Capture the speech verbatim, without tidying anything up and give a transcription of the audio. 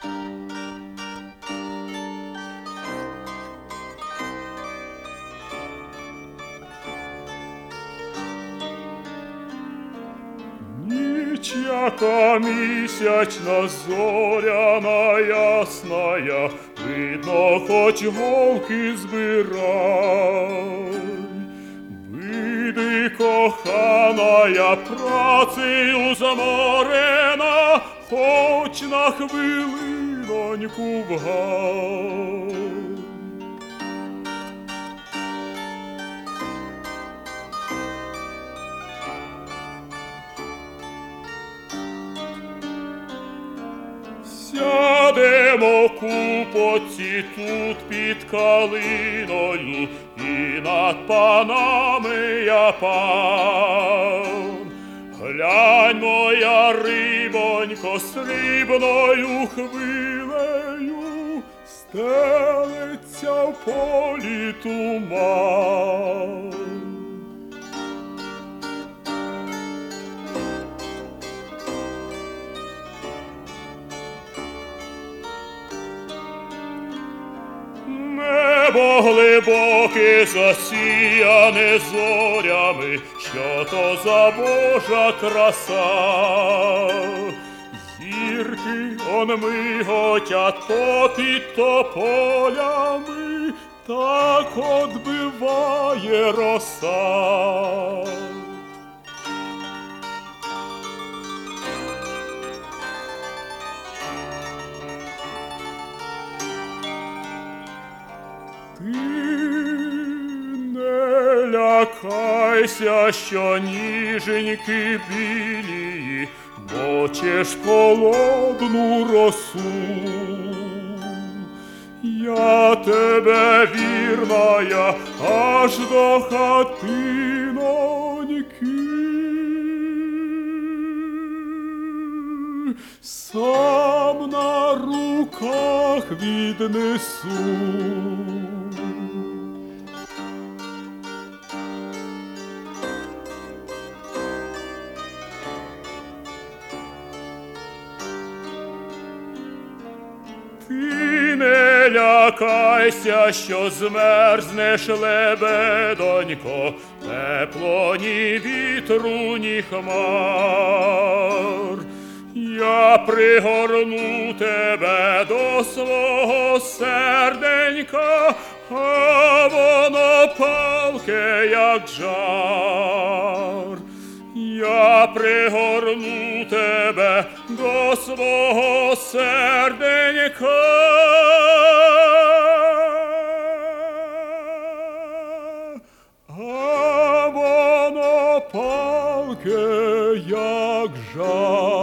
Ніч, яка місячна, зоряна ясная, видно, хоч голки збирай. Види, коханая, працею заморена, хоч на хвилиноньку в гай. Сядемо купоці тут під калиною, і над панами я пан. Глянь, моя рибонько, срібною хвилею стелиться в полі туман. Небо глибоке, засіяне зорями, що то за Божа краса. Зірки он миготять попід тополями, так одбиває роса. Ти не лякайся, що ніженьки білі мочиш холодну росу. Я тебе, вірная, аж до хатиноньки сам на руках віднесу. Ти не лякайся, що змерзнеш, лебедонько, тепло ні вітру, ні хмар. Я пригорну тебе до свого серденька, а воно палке, як жар. Я пригорну тебе до свого серденька, а воно палке, як жар.